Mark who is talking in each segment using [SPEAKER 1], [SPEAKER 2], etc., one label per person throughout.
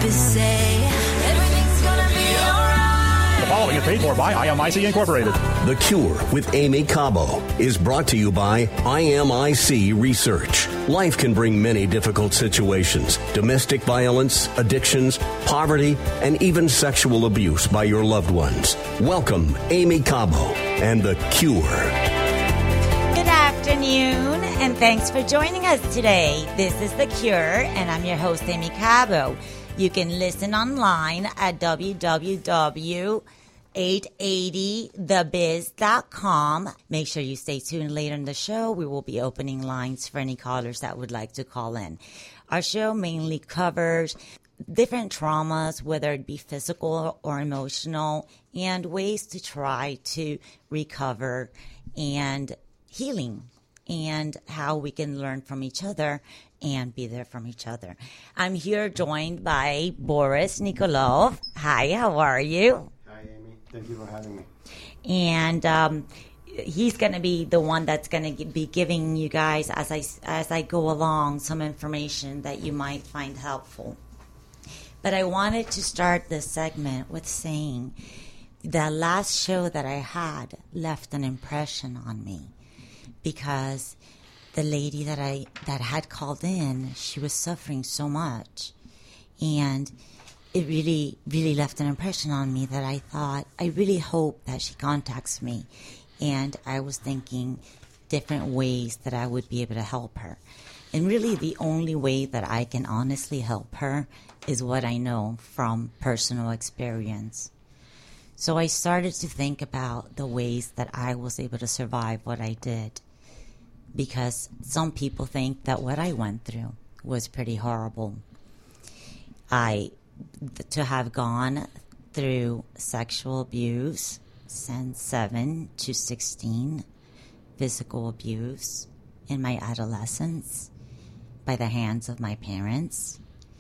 [SPEAKER 1] therapists say everything's gonna be alright.
[SPEAKER 2] The following is paid for by IMIC Incorporated.
[SPEAKER 3] The Cure with Amy Cabo is brought to you by IMIC Research. Life can bring many difficult situations: domestic violence, addictions, poverty, and even sexual abuse by your loved ones. Welcome, Amy Cabo and The Cure.
[SPEAKER 4] Good afternoon, and thanks for joining us today. This is The Cure, and I'm your host, Amy Cabo. You can listen online at www.880thebiz.com. Make sure you stay tuned later in the show. We will be opening lines for any callers that would like to call in. Our show mainly covers different traumas, whether it be physical or emotional, and ways to try to recover and healing, and how we can learn from each other and be there from each other. I'm here joined by Boris Nikolov. Hi, how are you?
[SPEAKER 5] Hi, Amy. Thank you for having me.
[SPEAKER 4] And he's going to be the one that's going to be giving you guys, as I go along, some information that you might find helpful. But I wanted to start this segment with saying the last show that I had left an impression on me, because the lady that had called in, she was suffering so much, and it really, really left an impression on me that I thought, I really hope that she contacts me. And I was thinking different ways that I would be able to help her. And really the only way that I can honestly help her is what I know from personal experience. So I started to think about the ways that I was able to survive what I did, because some people think that what I went through was pretty horrible. To have gone through sexual abuse since 7 to 16, physical abuse in my adolescence by the hands of my parents,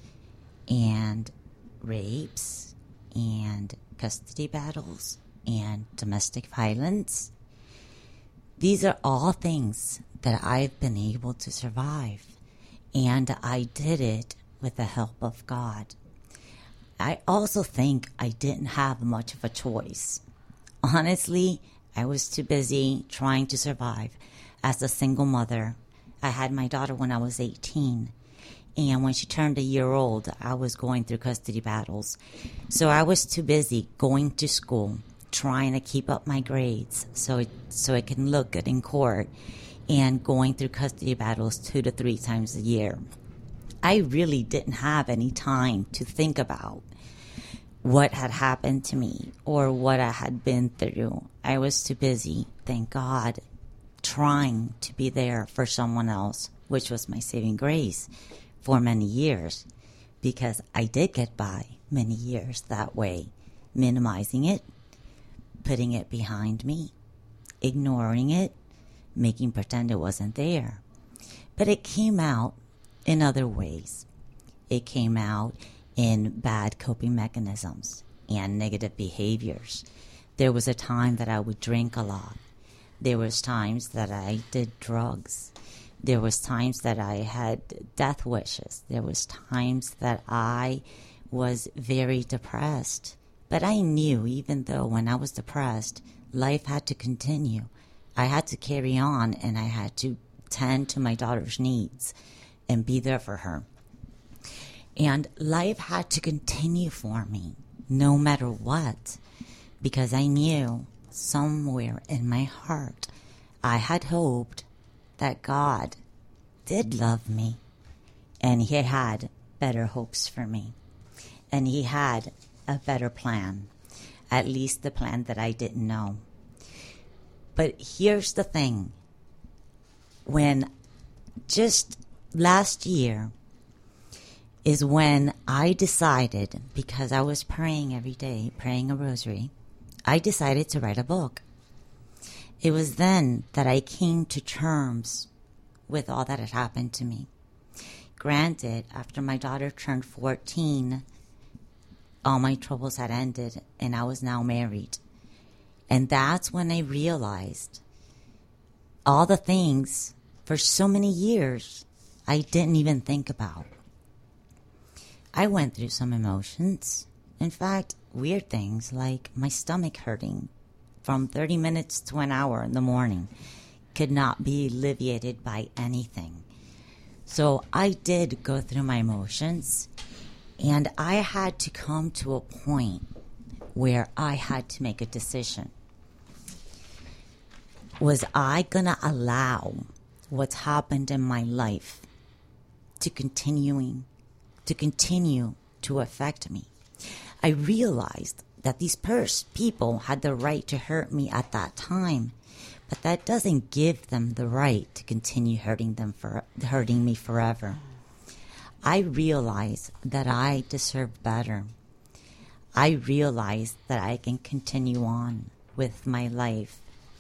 [SPEAKER 4] and rapes and custody battles and domestic violence. These are all things that I've been able to survive, and I did it with the help of God. I also think I didn't have much of a choice. Honestly, I was too busy trying to survive as a single mother. I had my daughter when I was 18, and when she turned a year old, I was going through custody battles. So I was too busy going to school, trying to keep up my grades so it can look good in court, and going through custody battles 2 to 3 times a year. I really didn't have any time to think about what had happened to me or what I had been through. I was too busy, thank God, trying to be there for someone else, which was my saving grace for many years, because I did get by many years that way, minimizing it, putting it behind me, ignoring it, making pretend it wasn't there. But it came out in other ways. It came out in bad coping mechanisms and negative behaviors. There was a time that I would drink a lot. There was times that I did drugs. There was times that I had death wishes. There was times that I was very depressed. But I knew, even though when I was depressed, life had to continue. I had to carry on, and I had to tend to my daughter's needs and be there for her. And life had to continue for me, no matter what, because I knew somewhere in my heart I had hoped that God did love me, and He had better hopes for me, and He had a better plan, at least the plan that I didn't know. But here's the thing. When just last year is when I decided, because I was praying every day, praying a rosary, I decided to write a book. It was then that I came to terms with all that had happened to me. Granted, after my daughter turned 14, all my troubles had ended, and I was now married. And that's when I realized all the things for so many years I didn't even think about. I went through some emotions. In fact, weird things like my stomach hurting from 30 minutes to an hour in the morning could not be alleviated by anything. So I did go through my emotions, and I had to come to a point where I had to make a decision. Was I going to allow what's happened in my life to continue to affect me? I realized that these people had the right to hurt me at that time, but that doesn't give them the right to continue hurting me forever. I realized that I deserve better. I realized that I can continue on with my life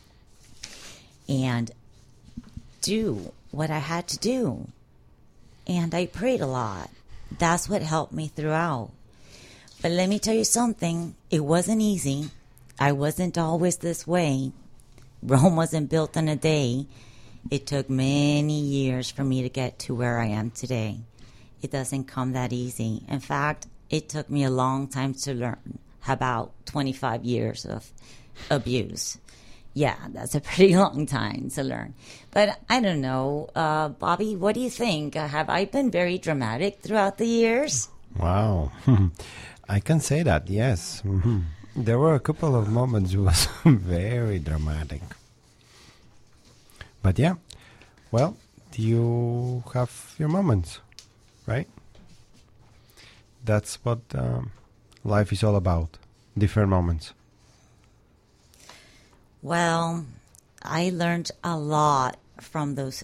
[SPEAKER 4] and do what I had to do. And I prayed a lot. That's what helped me throughout. But let me tell you something. It wasn't easy. I wasn't always this way. Rome wasn't built in a day. It took many years for me to get to where I am today. It doesn't come that easy. In fact, it took me a long time to learn. About 25 years of abuse. Yeah, that's a pretty long time to learn. But I don't know. Bobby, what do you think? Have I been very dramatic throughout the years?
[SPEAKER 6] Wow. I can say that, yes. Mm-hmm. There were a couple of moments it was very dramatic. But yeah, well, you have your moments, right? That's what life is all about, different moments.
[SPEAKER 4] Well, I learned a lot from those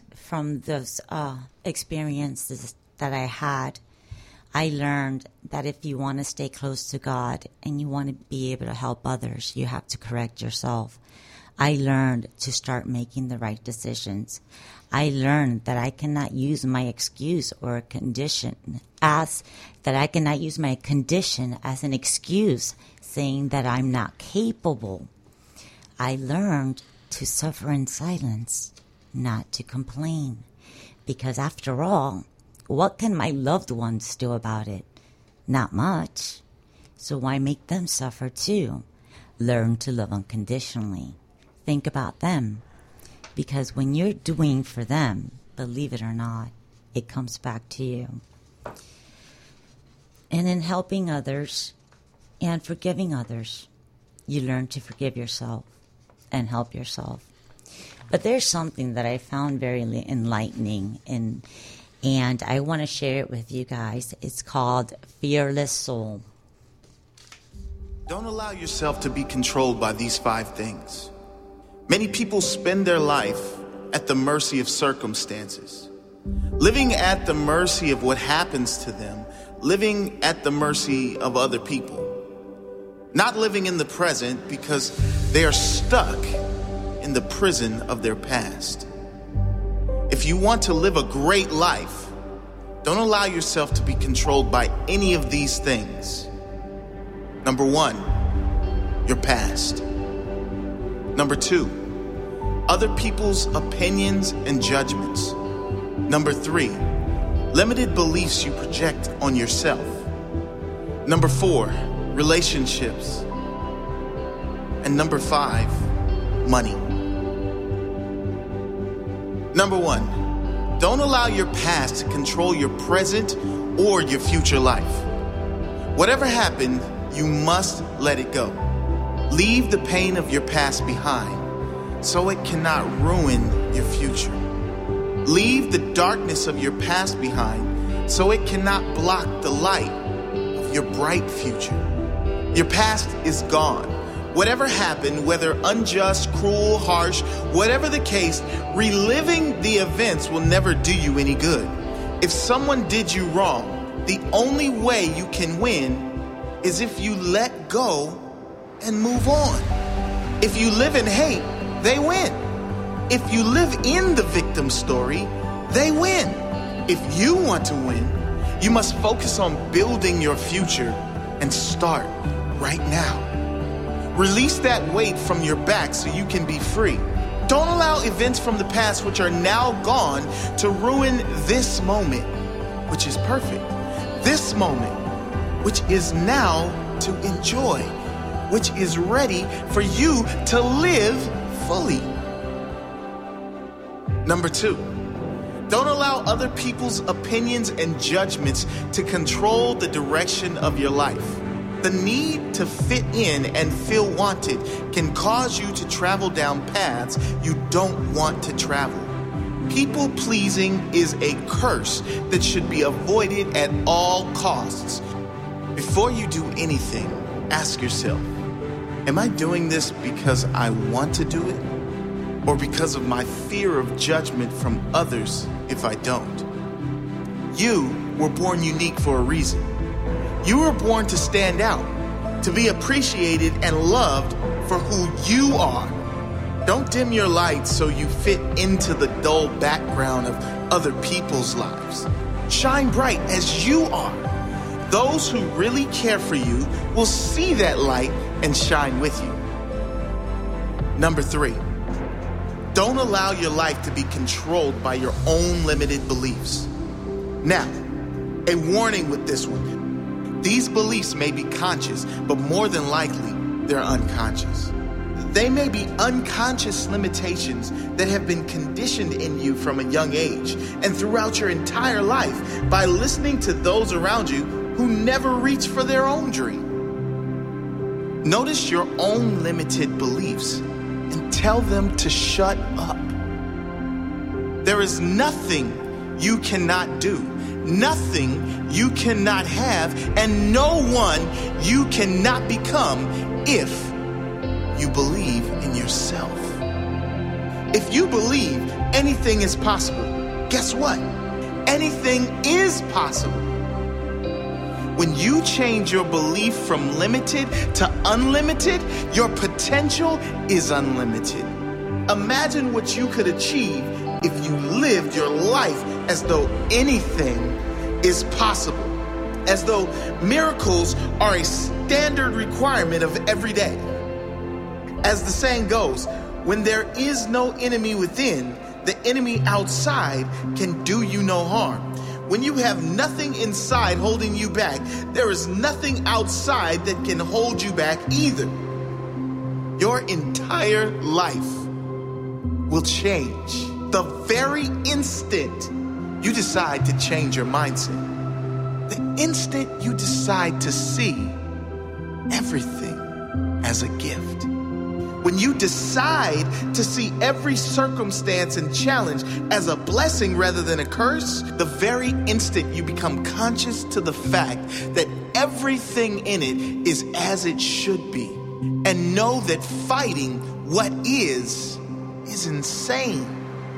[SPEAKER 4] experiences that I had. I learned that if you want to stay close to God and you want to be able to help others, you have to correct yourself. I learned to start making the right decisions. I learned that I cannot use my excuse or a condition as an excuse saying that I'm not capable. I learned to suffer in silence, not to complain. Because after all, what can my loved ones do about it? Not much. So why make them suffer too? Learn to love unconditionally. Think about them. Because when you're doing for them, believe it or not, it comes back to you. And in helping others and forgiving others, you learn to forgive yourself and help yourself. But there's something that I found very enlightening, and I want to share it with you guys. It's called Fearless Soul.
[SPEAKER 7] Don't allow yourself to be controlled by these 5 things. Many people spend their life at the mercy of circumstances, living at the mercy of what happens to them, living at the mercy of other people, not living in the present because they are stuck in the prison of their past. If you want to live a great life, don't allow yourself to be controlled by any of these things. Number 1, your past. Number 2, other people's opinions and judgments. Number 3, limited beliefs you project on yourself. Number 4, relationships. And number 5, money. Number 1, don't allow your past to control your present or your future life. Whatever happened, you must let it go. Leave the pain of your past behind so it cannot ruin your future. Leave the darkness of your past behind so it cannot block the light of your bright future. Your past is gone. Whatever happened, whether unjust, cruel, harsh, whatever the case, reliving the events will never do you any good. If someone did you wrong, the only way you can win is if you let go and move on. If you live in hate, they win. If you live in the victim story, they win. If you want to win, you must focus on building your future and start right now. Release that weight from your back so you can be free. Don't allow events from the past which are now gone to ruin this moment, which is perfect. this moment, which is now to enjoy, which is ready for you to live fully. Number 2, don't allow other people's opinions and judgments to control the direction of your life. The need to fit in and feel wanted can cause you to travel down paths you don't want to travel. People pleasing is a curse that should be avoided at all costs. Before you do anything, ask yourself, am I doing this because I want to do it, or because of my fear of judgment from others if I don't? You were born unique for a reason. You were born to stand out, to be appreciated and loved for who you are. Don't dim your light so you fit into the dull background of other people's lives. Shine bright as you are. Those who really care for you will see that light and shine with you. Number 3, don't allow your life to be controlled by your own limited beliefs. Now, a warning with this one. These beliefs may be conscious, but more than likely, they're unconscious. They may be unconscious limitations that have been conditioned in you from a young age and throughout your entire life by listening to those around you who never reach for their own dream. Notice your own limited beliefs and tell them to shut up. There is nothing you cannot do, nothing you cannot have, and no one you cannot become if you believe in yourself. If you believe anything is possible, guess what? Anything is possible. When you change your belief from limited to unlimited, your potential is unlimited. Imagine what you could achieve if you lived your life as though anything is possible, as though miracles are a standard requirement of every day. As the saying goes, when there is no enemy within, the enemy outside can do you no harm. When you have nothing inside holding you back, there is nothing outside that can hold you back either. Your entire life will change the very instant you decide to change your mindset. The instant you decide to see everything as a gift. When you decide to see every circumstance and challenge as a blessing rather than a curse, the very instant you become conscious to the fact that everything in it is as it should be, and know that fighting what is insane.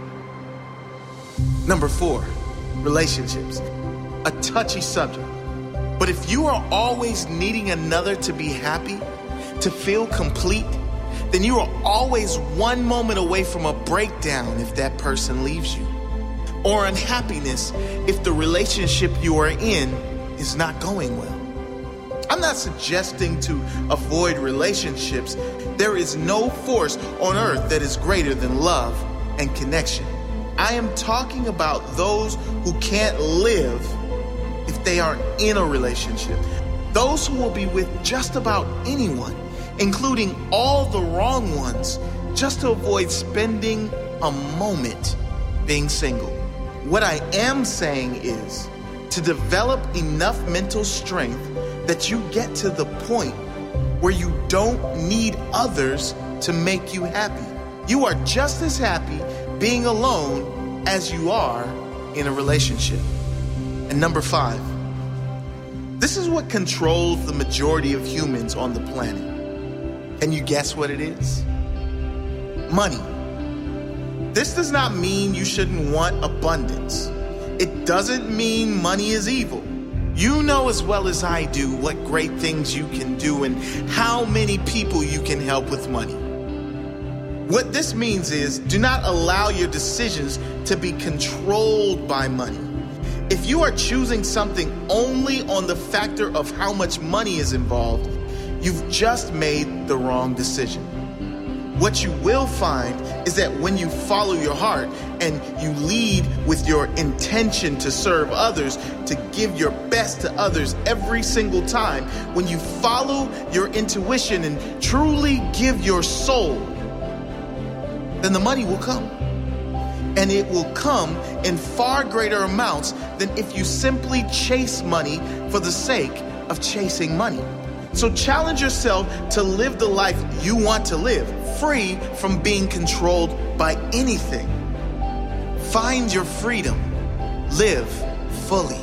[SPEAKER 7] Number 4, relationships. A touchy subject. But if you are always needing another to be happy, to feel complete, then you are always one moment away from a breakdown if that person leaves you, or unhappiness if the relationship you are in is not going well. I'm not suggesting to avoid relationships. There is no force on earth that is greater than love and connection. I am talking about those who can't live if they aren't in a relationship. Those who will be with just about anyone, including all the wrong ones, just to avoid spending a moment being single. What I am saying is to develop enough mental strength that you get to the point where you don't need others to make you happy. You are just as happy being alone as you are in a relationship. And number 5, this is what controls the majority of humans on the planet. Can you guess what it is? Money. This does not mean you shouldn't want abundance. It doesn't mean money is evil. You know as well as I do what great things you can do and how many people you can help with money. What this means is, do not allow your decisions to be controlled by money. If you are choosing something only on the factor of how much money is involved, you've just made the wrong decision. What you will find is that when you follow your heart and you lead with your intention to serve others, to give your best to others every single time, when you follow your intuition and truly give your soul, then the money will come. And it will come in far greater amounts than if you simply chase money for the sake of chasing money. So challenge yourself to live the life you want to live, free from being controlled by anything. Find your freedom. Live fully.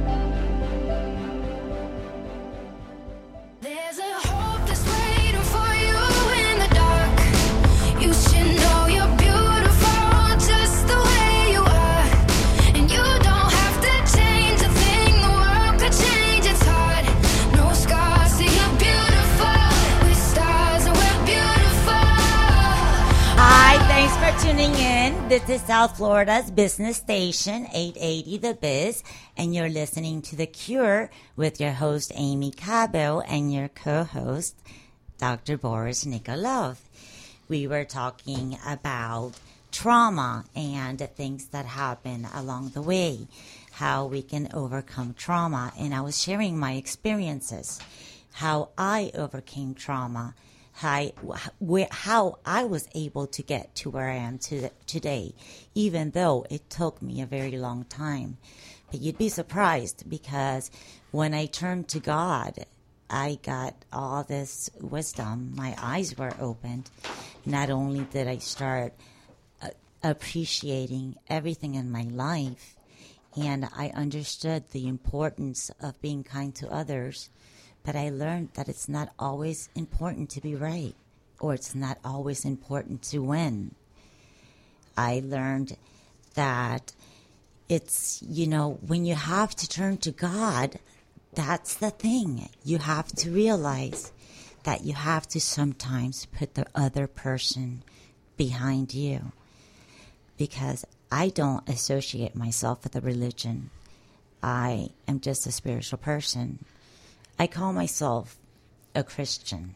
[SPEAKER 1] There's a hope that's waiting for you in the dark. You should know you're beautiful just the way you are. And you don't have to change a thing, the world could change its heart. No scars, see you're beautiful. With stars and we're beautiful.
[SPEAKER 4] Hi, thanks for tuning in. This is South Florida's business station, 880 The Biz, and you're listening to The Cure with your host, Amy Cabo, and your co-host, Dr. Boris Nikolov. We were talking about trauma and the things that happen along the way, how we can overcome trauma, and I was sharing my experiences, how I overcame trauma, how I was able to get to where I am today, even though it took me a very long time. But you'd be surprised because when I turned to God, I got all this wisdom. My eyes were opened. Not only did I start appreciating everything in my life, and I understood the importance of being kind to others, but I learned that it's not always important to be right, or it's not always important to win. I learned that it's, when you have to turn to God, that's the thing. You have to realize that you have to sometimes put the other person behind you. Because I don't associate myself with a religion. I am just a spiritual person. I call myself a Christian.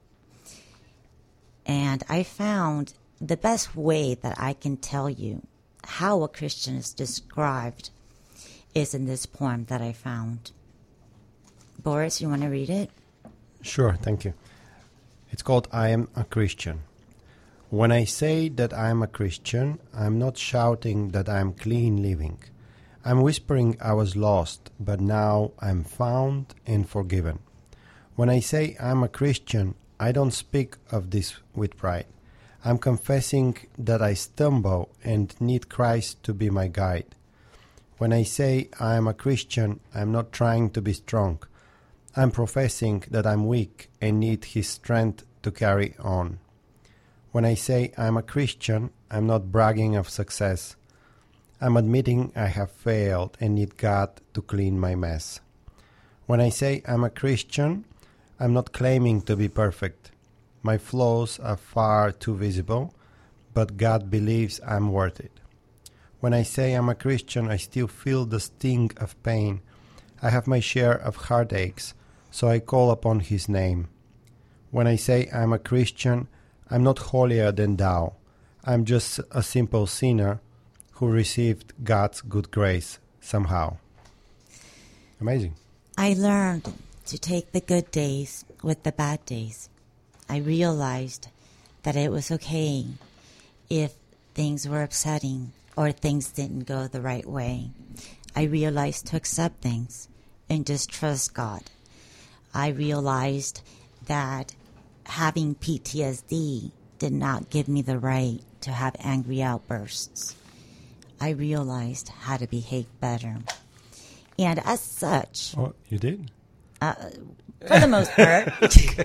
[SPEAKER 4] And I found the best way that I can tell you how a Christian is described is in this poem that I found. Boris, you want to read it?
[SPEAKER 6] Sure, thank you. It's called I Am a Christian. When I say that I am a Christian, I'm not shouting that I'm clean living. I'm whispering I was lost, but now I'm found and forgiven. When I say I'm a Christian, I don't speak of this with pride. I'm confessing that I stumble and need Christ to be my guide. When I say I am a Christian, I'm not trying to be strong. I'm professing that I'm weak and need His strength to carry on. When I say I'm a Christian, I'm not bragging of success. I'm admitting I have failed and need God to clean my mess. When I say I'm a Christian, I'm not claiming to be perfect. My flaws are far too visible, but God believes I'm worth it. When I say I'm a Christian, I still feel the sting of pain. I have my share of heartaches, so I call upon His name. When I say I'm a Christian, I'm not holier than thou. I'm just a simple sinner who received God's good grace somehow. Amazing.
[SPEAKER 4] I learned to take the good days with the bad days. I realized that it was okay if things were upsetting or things didn't go the right way. I realized to accept things and just trust God. I realized that having PTSD did not give me the right to have angry outbursts. I realized how to behave better. And as such...
[SPEAKER 6] Oh, you did?
[SPEAKER 4] For the most part.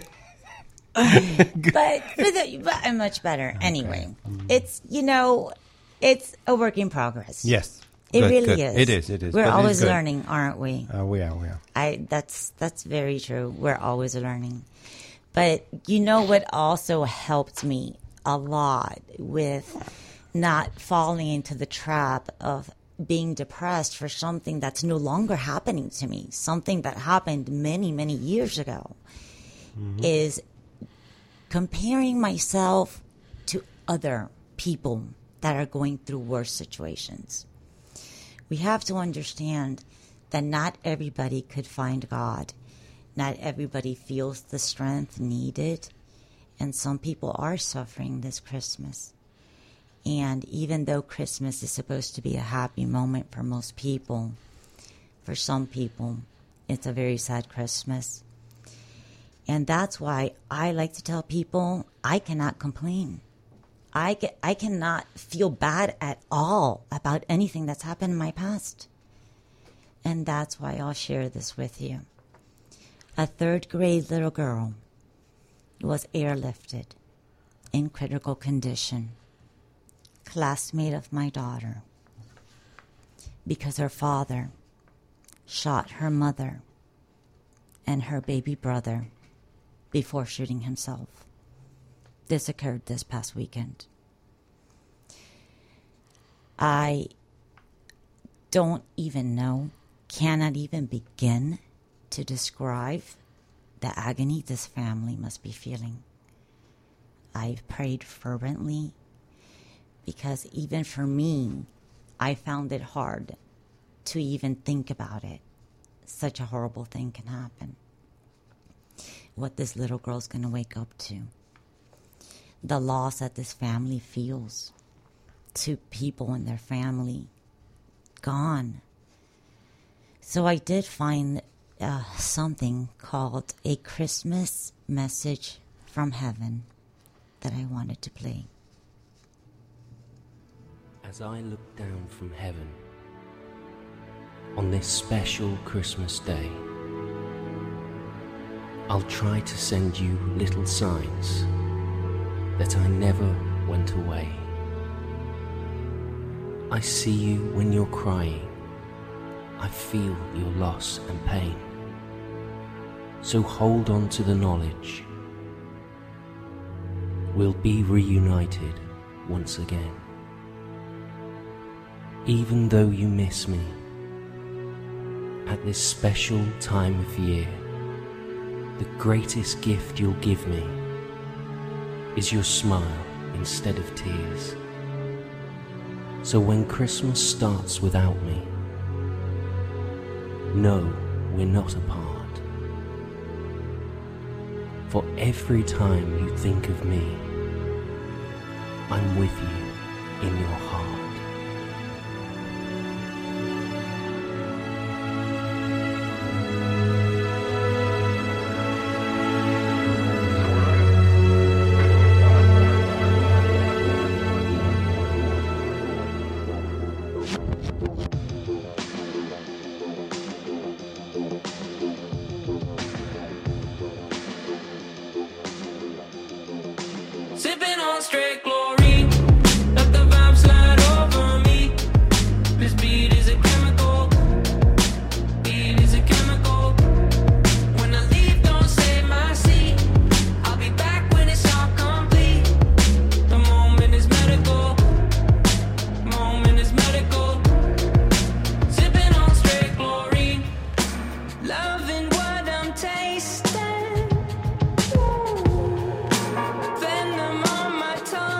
[SPEAKER 4] but I'm much better. Okay. Anyway, it's, it's a work in progress.
[SPEAKER 6] Yes.
[SPEAKER 4] It
[SPEAKER 6] good,
[SPEAKER 4] really
[SPEAKER 6] good.
[SPEAKER 4] is.
[SPEAKER 6] It is.
[SPEAKER 4] We're always learning, aren't we?
[SPEAKER 6] We are.
[SPEAKER 4] That's very true. We're always learning. But what also helped me a lot with not falling into the trap of being depressed for something that's no longer happening to me, something that happened many, many years ago, is comparing myself other people that are going through worse situations. We have to understand that not everybody could find God. Not everybody feels the strength needed. And some people are suffering this Christmas. And even though Christmas is supposed to be a happy moment for most people, for some people, it's a very sad Christmas. And that's why I like to tell people I cannot complain. I cannot feel bad at all about anything that's happened in my past. And that's why I'll share this with you. A third-grade little girl was airlifted in critical condition, classmate of my daughter, because her father shot her mother and her baby brother before shooting himself. This occurred this past weekend. I don't even know, cannot even begin to describe the agony this family must be feeling. I've prayed fervently because even for me, I found it hard to even think about it. Such a horrible thing can happen. What this little girl's going to wake up to. The loss that this family feels. 2 people in their family gone. So I did find something called A Christmas Message from Heaven that I wanted to play.
[SPEAKER 8] As I look down from heaven on this special Christmas day, I'll try to send you little signs that I never went away. I see you when you're crying. I feel your loss and pain. So hold on to the knowledge we'll be reunited once again. Even though you miss me at this special time of year, the greatest gift you'll give me is your smile instead of tears. So when Christmas starts without me, know we're not apart. For every time you think of me, I'm with you in your heart.
[SPEAKER 9] Sipping on straight glory, let the vibe slide over me. This beat is a chemical, beat is a chemical. When I leave, don't save my seat. I'll be back when it's all complete. The moment is medical, moment is medical. Sipping on straight glory, loving what I'm tasting. Venom on my tongue.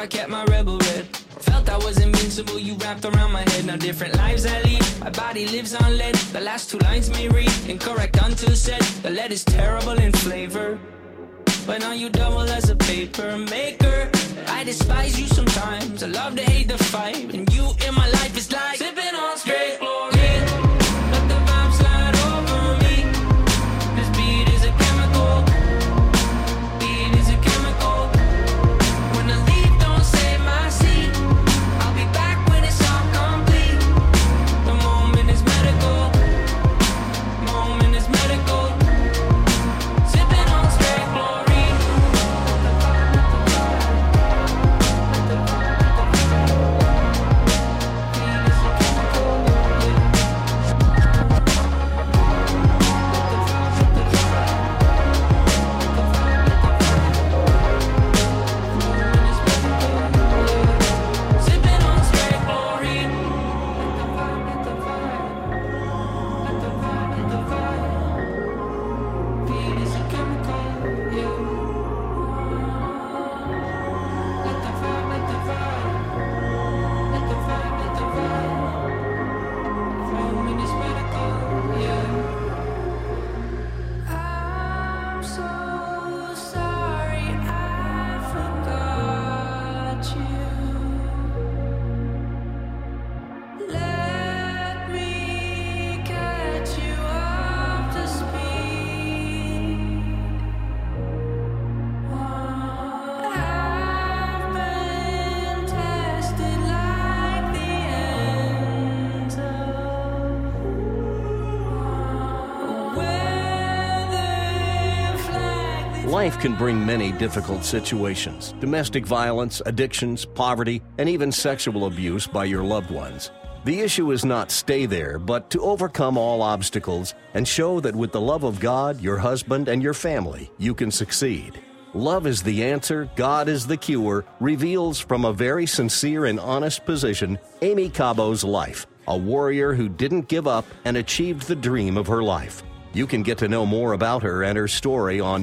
[SPEAKER 9] I kept my rebel red. Felt I was invincible, you wrapped around my head. Now different lives I lead, my body lives on lead. The last two lines may read incorrect until said. The lead is terrible in flavor, but now you double as a paper maker. I despise you sometimes, I love to hate the fight. And you in my life is like sipping on straight glory. Let the vibe slide over me. This beat is a chemical. Beat is a chemical. When the leaf don't save my seed, I'll be back when it's all complete. The moment is medical. Moment is medical. Sipping on straight glory. Sipping on straight glory. Let the vibe. Beat is a chemical, yeah. Let the vibe. Let the vibe. Moment is medical, yeah. I'm so sorry I forgot you. Let me catch you up to speed. I've been tested like the ends of weather flag.
[SPEAKER 3] Life can bring many difficult situations: domestic violence, addictions, poverty, and even sexual abuse by your loved ones. The issue is not stay there, but to overcome all obstacles and show that with the love of God, your husband, and your family, you can succeed. Love is the answer, God is the cure, reveals from a very sincere and honest position Amy Cabo's life, a warrior who didn't give up and achieved the dream of her life. You can get to know more about her and her story on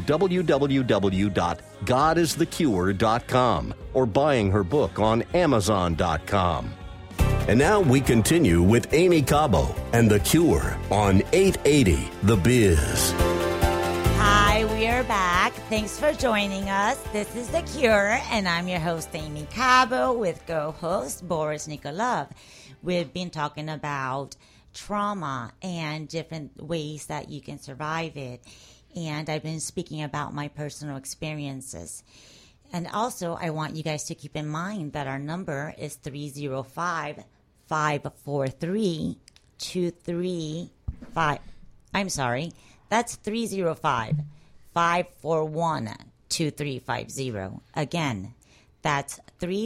[SPEAKER 3] www.godisthecure.com or buying her book on Amazon.com. And now we continue with Amy Cabo and The Cure on 880 The Biz.
[SPEAKER 4] Hi, we are back. Thanks for joining us. This is The Cure, and I'm your host, Amy Cabo, with co-host Boris Nikolov. We've been talking about trauma and different ways that you can survive it. And I've been speaking about my personal experiences. And also, I want you guys to keep in mind that our number is 305-543-235. I'm sorry. That's 305-541-2350. Again, that's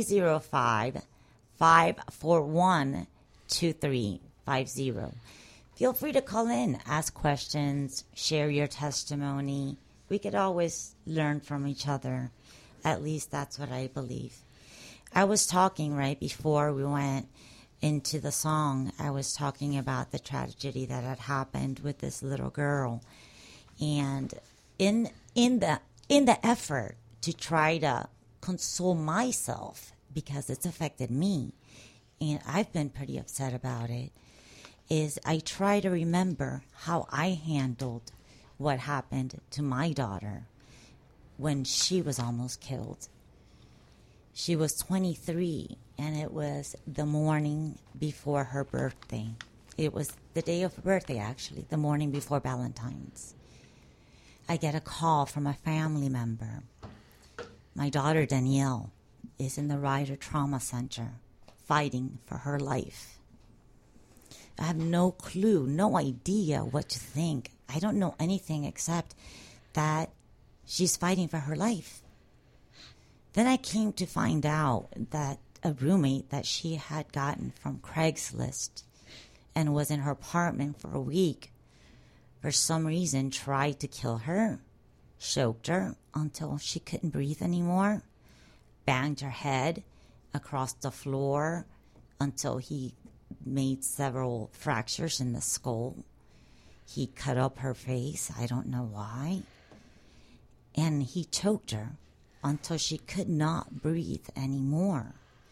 [SPEAKER 4] 305-541-2350. Feel free to call in, ask questions, share your testimony. We could always learn from each other. At least that's what I believe. I was talking right before we went into the song. I was talking about the tragedy that had happened with this little girl. And in the effort to try to console myself, because it's affected me, and I've been pretty upset about it, is I try to remember how I handled what happened to my daughter when she was almost killed. She was 23, and it was the morning before her birthday. It was the day of her birthday, actually, the morning before Valentine's. I get a call from a family member. My daughter, Danielle, is in the Ryder Trauma Center fighting for her life. I have no clue, no idea what to think. I don't know anything except that she's fighting for her life. Then I came to find out that a roommate that she had gotten from Craigslist and was in her apartment for a week, for some reason tried to kill her, choked her until she couldn't breathe anymore, banged her head across the floor until he made several fractures in the skull. He cut up her face. I don't know why. And he choked her until she could not breathe anymore.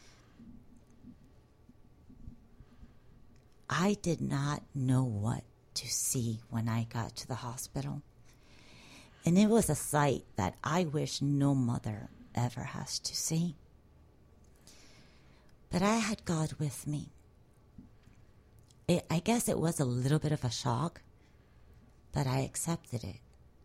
[SPEAKER 4] I did not know what to see when I got to the hospital. And it was a sight that I wish no mother ever has to see. But I had God with me. I guess it was a little bit of a shock, but I accepted it.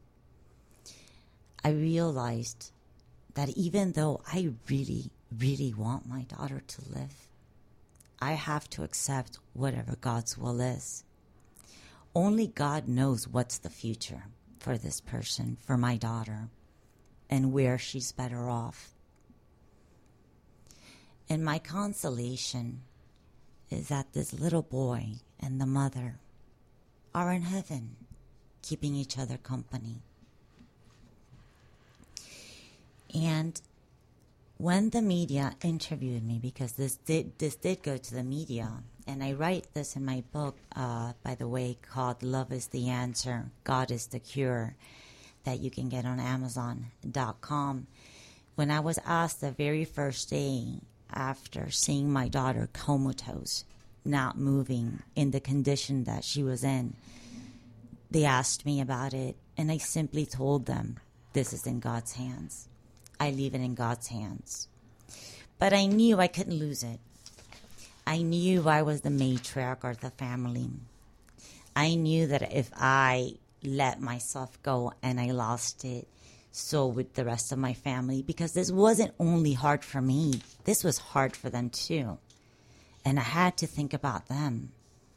[SPEAKER 4] I realized that even though I really, really want my daughter to live, I have to accept whatever God's will is. Only God knows what's the future for this person, for my daughter, and where she's better off. And my consolation is that this little boy and the mother are in heaven, keeping each other company. And when the media interviewed me, because this did go to the media, and I write this in my book, by the way, called Love is the Answer, God is the Cure, that you can get on Amazon.com. When I was asked the very first day after seeing my daughter comatose, not moving in the condition that she was in, they asked me about it, and I simply told them, this is in God's hands. I leave it in God's hands. But I knew I couldn't lose it. I knew I was the matriarch of the family. I knew that if I let myself go and I lost it, so would the rest of my family, because this wasn't only hard for me. This was hard for them too. And I had to think about them.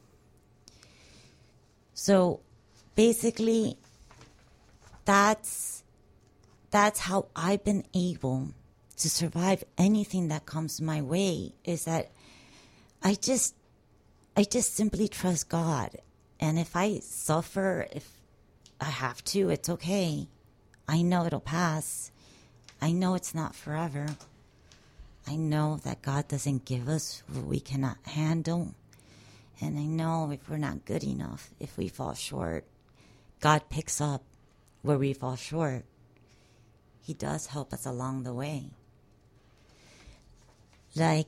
[SPEAKER 4] So basically, that's how I've been able to survive anything that comes my way, is that I just simply trust God. And if I suffer, if I have to, it's okay. I know it'll pass. I know it's not forever. I know that God doesn't give us what we cannot handle. And I know if we're not good enough, if we fall short, God picks up where we fall short. He does help us along the way. Like,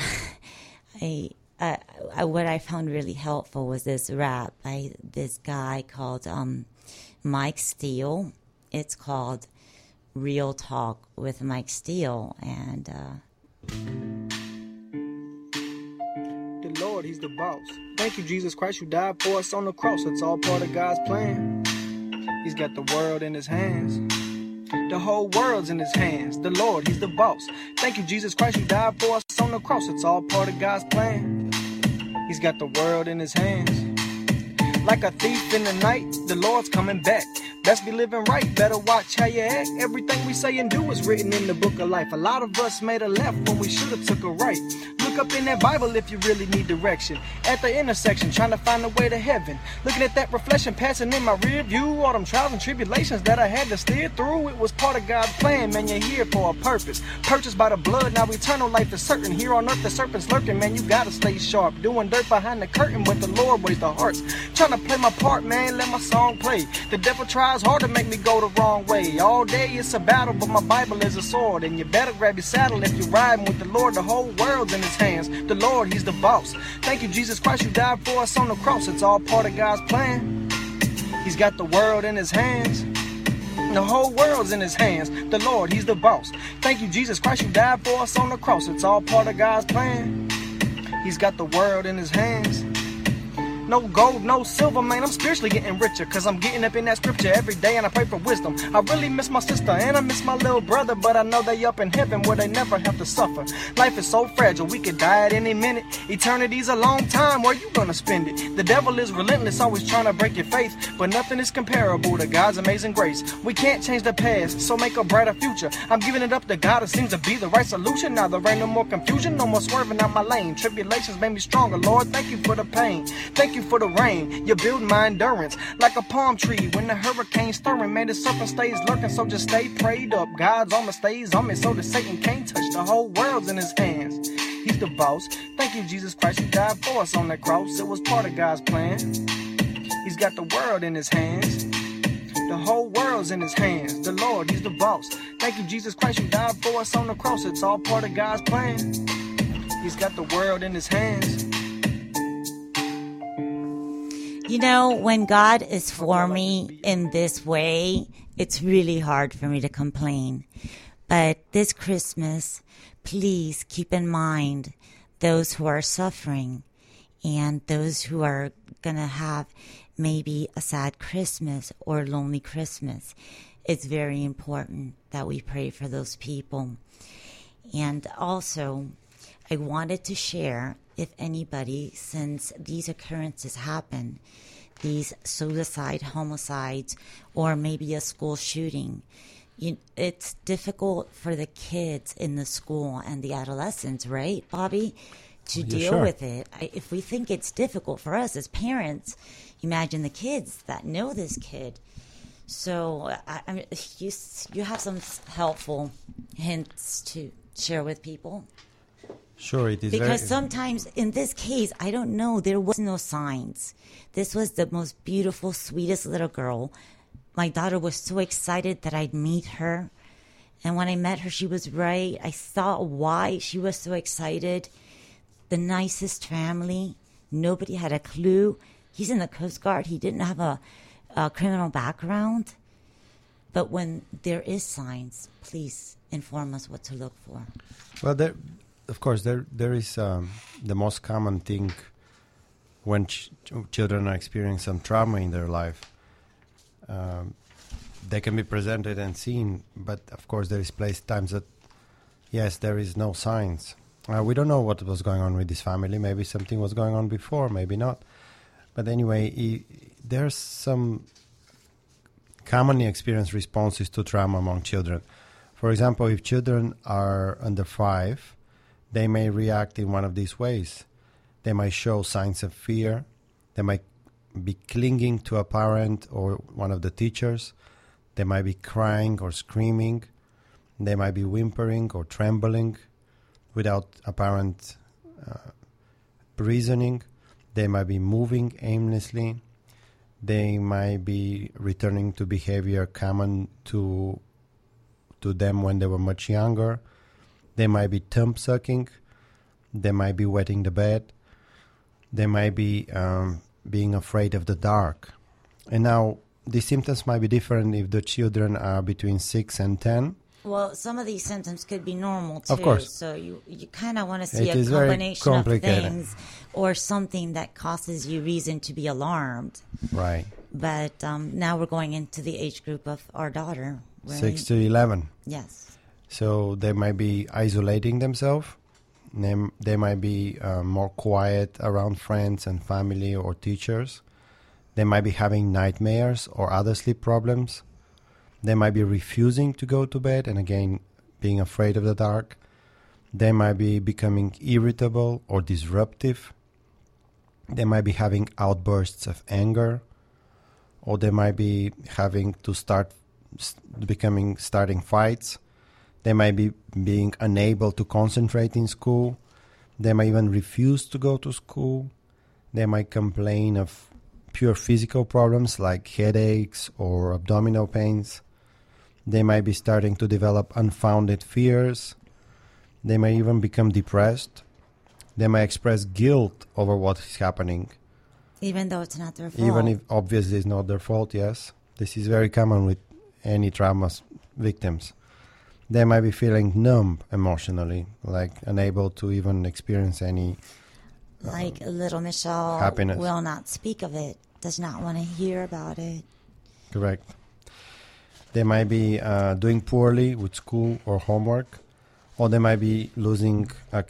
[SPEAKER 4] what I found really helpful was this rap by this guy called Mike Steele. It's called Real Talk with Mike Steele. And
[SPEAKER 10] the Lord, He's the boss. Thank you, Jesus Christ, you died for us on the cross. It's all part of God's plan. He's got the world in His hands. The whole world's in His hands. The Lord, He's the boss. Thank you, Jesus Christ, you died for us on the cross. It's all part of God's plan. He's got the world in His hands. Like a thief in the night, the Lord's coming back. Best be living right, better watch how you act. Everything we say and do is written in the book of life. A lot of us made a left when we should have took a right. Look up in that Bible if you really need direction. At the intersection, trying to find a way to heaven. Looking at that reflection passing in my rear view. All them trials and tribulations that I had to steer through. It was part of God's plan, man, you're here for a purpose. Purchased by the blood, now eternal life is certain. Here on earth the serpent's lurking, man, you gotta stay sharp. Doing dirt behind the curtain, but the Lord weighs the hearts. Trying to play my part, man, let my song play. The devil tries hard to make me go the wrong way. All day it's a battle, but my Bible is a sword. And you better grab your saddle if you're riding with the Lord. The whole world's in His hands. The Lord, He's the boss. Thank you, Jesus Christ, you died for us on the cross. It's all part of God's plan. He's got the world in His hands. The whole world's in His hands. The Lord, He's the boss. Thank you, Jesus Christ, you died for us on the cross. It's all part of God's plan. He's got the world in His hands. No gold, no silver, man, I'm spiritually getting richer. Cause I'm getting up in that scripture every day and I pray for wisdom. I really miss my sister and I miss my little brother. But I know they up in heaven where they never have to suffer. Life is so fragile, we could die at any minute. Eternity's a long time, where you gonna spend it? The devil is relentless, always trying to break your faith. But nothing is comparable to God's amazing grace. We can't change the past, so make a brighter future. I'm giving it up to God, it seems to be the right solution. Now there ain't no more confusion, no more swerving out my lane. Tribulations made me stronger, Lord, thank you for the pain. Thank you for the rain, you're building my endurance. Like a palm tree when the hurricane's stirring. Man, the serpent stays lurking, so just stay prayed up. God's armor stays on me so that Satan can't touch. The whole world's in His hands. He's the boss. Thank you, Jesus Christ, you died for us on that cross. It was part of God's plan. He's got the world in His hands. The whole world's in His hands. The Lord, He's the boss. Thank you, Jesus Christ, you died for us on the cross. It's all part of God's plan. He's got the world in his hands.
[SPEAKER 4] You know, when God is for me in this way, it's really hard for me to complain. But this Christmas, please keep in mind those who are suffering and those who are going to have maybe a sad Christmas or lonely Christmas. It's very important that we pray for those people. And also, I wanted to share, if anybody, since these occurrences happen, these suicide, homicides, or maybe a school shooting, it's difficult for the kids in the school and the adolescents, right, Bobby, to deal with it. If we think it's difficult for us as parents, imagine the kids that know this kid. So I mean, you have some helpful hints to share with people?
[SPEAKER 6] Sure, it is.
[SPEAKER 4] Because sometimes in this case, I don't know, there was no signs. This was the most beautiful, sweetest little girl. My daughter was so excited that I'd meet her. And when I met her, she was right. I saw why she was so excited. The nicest family. Nobody had a clue. He's in the Coast Guard. He didn't have a criminal background. But when there is signs, please inform us what to look for.
[SPEAKER 6] Well, of course, there is the most common thing when children are experiencing some trauma in their life. They can be presented and seen, but of course there is times that, yes, there is no signs. We don't know what was going on with this family. Maybe something was going on before, maybe not. But anyway, there's some commonly experienced responses to trauma among children. For example, if children are under 5, they may react in one of these ways. They might show signs of fear. They might be clinging to a parent or one of the teachers. They might be crying or screaming. They might be whimpering or trembling without apparent reasoning. They might be moving aimlessly. They might be returning to behavior common to them when they were much younger. They might be thumb sucking. They might be wetting the bed. They might be being afraid of the dark. And now, these symptoms might be different if the children are between 6 and 10.
[SPEAKER 4] Well, some of these symptoms could be normal, too.
[SPEAKER 6] Of course.
[SPEAKER 4] So you kind of want to see
[SPEAKER 6] It
[SPEAKER 4] a
[SPEAKER 6] is very
[SPEAKER 4] combination of
[SPEAKER 6] complicated.
[SPEAKER 4] things or something that causes you reason to be alarmed.
[SPEAKER 6] Right.
[SPEAKER 4] But now we're going into the age group of our daughter, right?
[SPEAKER 6] 6 to 11.
[SPEAKER 4] Yes.
[SPEAKER 6] So they might be isolating themselves. They might be more quiet around friends and family or teachers. They might be having nightmares or other sleep problems. They might be refusing to go to bed and, again, being afraid of the dark. They might be becoming irritable or disruptive. They might be having outbursts of anger. Or they might be having to starting fights. They might be being unable to concentrate in school. They might even refuse to go to school. They might complain of pure physical problems like headaches or abdominal pains. They might be starting to develop unfounded fears. They may even become depressed. They might express guilt over what is happening.
[SPEAKER 4] Even though it's not their fault.
[SPEAKER 6] Even if obviously it's not their fault, yes. This is very common with any trauma victims. They might be feeling numb emotionally, like unable to even experience any
[SPEAKER 4] like little Michelle
[SPEAKER 6] happiness.
[SPEAKER 4] Will not speak of it, does not want to hear about it.
[SPEAKER 6] Correct. They might be doing poorly with school or homework, or they might be losing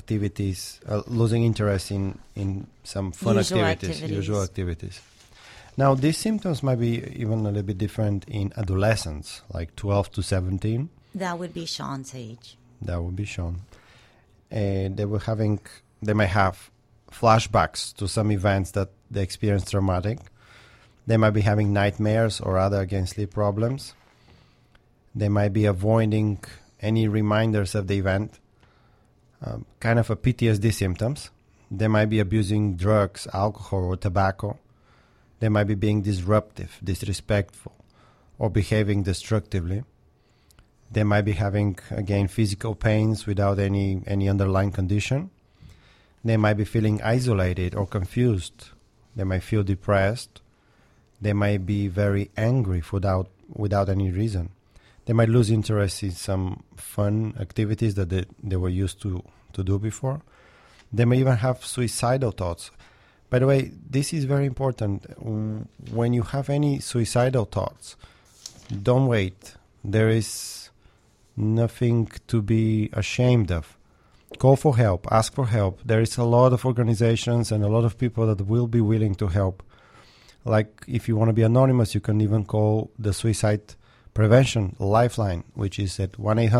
[SPEAKER 6] losing interest in some fun usual activities. Now, these symptoms might be even a little bit different in adolescents, like 12 to 17.
[SPEAKER 4] That would be Sean's age.
[SPEAKER 6] That would be Sean. They might have flashbacks to some events that they experienced traumatic. They might be having nightmares or other, again, sleep problems. They might be avoiding any reminders of the event, kind of a PTSD symptoms. They might be abusing drugs, alcohol, or tobacco. They might be being disruptive, disrespectful, or behaving destructively. They might be having, again, physical pains without any underlying condition. They might be feeling isolated or confused. They might feel depressed. They might be very angry without any reason. They might lose interest in some fun activities that they were used to do before. They may even have suicidal thoughts. By the way, this is very important. When you have any suicidal thoughts, don't wait. There is nothing to be ashamed of. Call for help. Ask for help. There is a lot of organizations and a lot of people that will be willing to help. Like, if you want to be anonymous, you can even call the Suicide Prevention Lifeline, which is at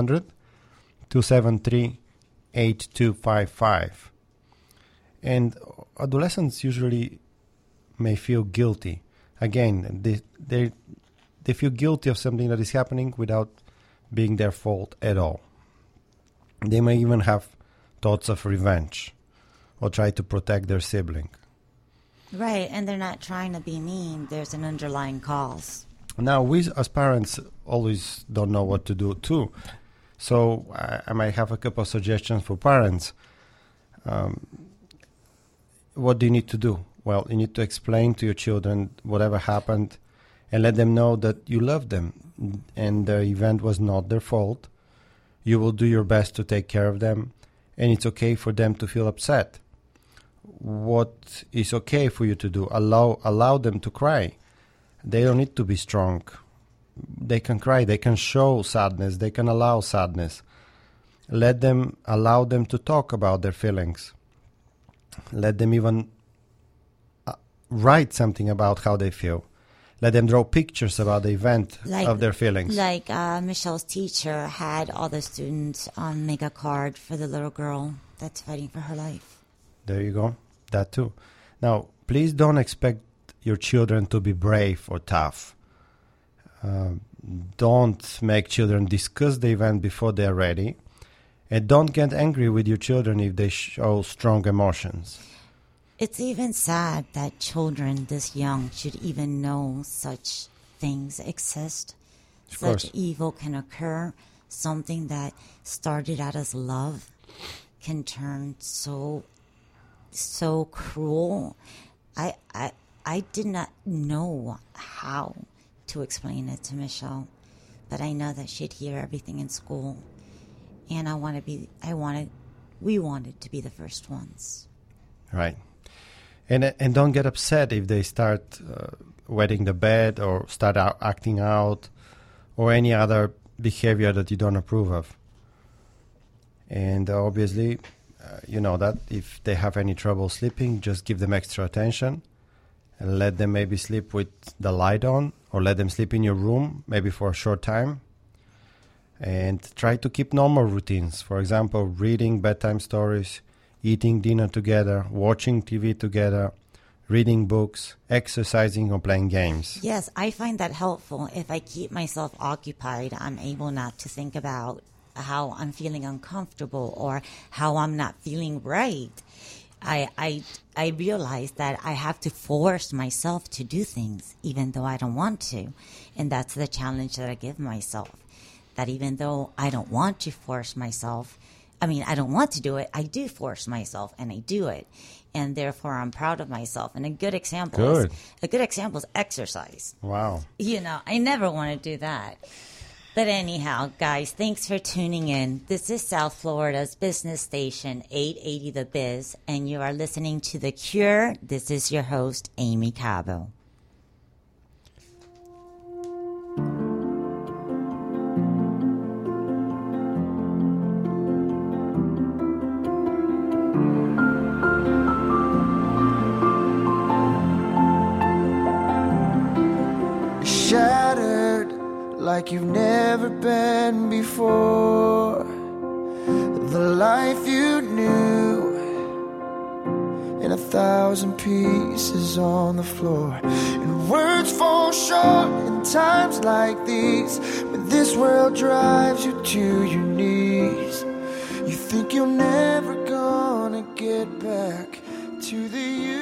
[SPEAKER 6] 1-800-273-8255. And adolescents usually may feel guilty. Again, they feel guilty of something that is happening without being their fault at all. They may even have thoughts of revenge or try to protect their sibling.
[SPEAKER 4] Right, and they're not trying to be mean. There's an underlying cause.
[SPEAKER 6] Now, we as parents always don't know what to do too. So I might have a couple of suggestions for parents. What do you need to do? Well, you need to explain to your children whatever happened and let them know that you love them and the event was not their fault. You will do your best to take care of them, and it's okay for them to feel upset. What is okay for you to do? Allow them to cry. They don't need to be strong. They can cry. They can show sadness. They can allow sadness. Allow them to talk about their feelings. Let them even write something about how they feel. Let them draw pictures about the event of their feelings.
[SPEAKER 4] Like Michelle's teacher had all the students make a card for the little girl that's fighting for her life.
[SPEAKER 6] There you go. That too. Now, please don't expect your children to be brave or tough. Don't make children discuss the event before they're ready. And don't get angry with your children if they show strong emotions.
[SPEAKER 4] It's even sad that children this young should even know such things exist. Such evil can occur. Something that started out as love can turn so cruel. I did not know how to explain it to Michelle, but I know that she'd hear everything in school, and we wanted to be the first ones.
[SPEAKER 6] Right. And don't get upset if they start wetting the bed or start acting out or any other behavior that you don't approve of. And obviously, you know that if they have any trouble sleeping, just give them extra attention and let them maybe sleep with the light on, or let them sleep in your room, maybe for a short time. And try to keep normal routines. For example, reading bedtime stories, eating dinner together, watching TV together, reading books, exercising, or playing games.
[SPEAKER 4] Yes, I find that helpful. If I keep myself occupied, I'm able not to think about how I'm feeling uncomfortable or how I'm not feeling right. I realize that I have to force myself to do things even though I don't want to. And that's the challenge that I give myself. That even though I don't want to force myself, I don't want to do it, I do force myself and I do it. And therefore I'm proud of myself. And a good example is exercise.
[SPEAKER 6] Wow.
[SPEAKER 4] I never want to do that. But anyhow, guys, thanks for tuning in. This is South Florida's business station, 880 The Biz, and you are listening to The Cure. This is your host, Amy Cabo.
[SPEAKER 11] Shattered like you've never been before. The life you knew in 1,000 pieces on the floor. And words fall short in times like these, when this world drives you to your knees. You think you're never gonna get back to the you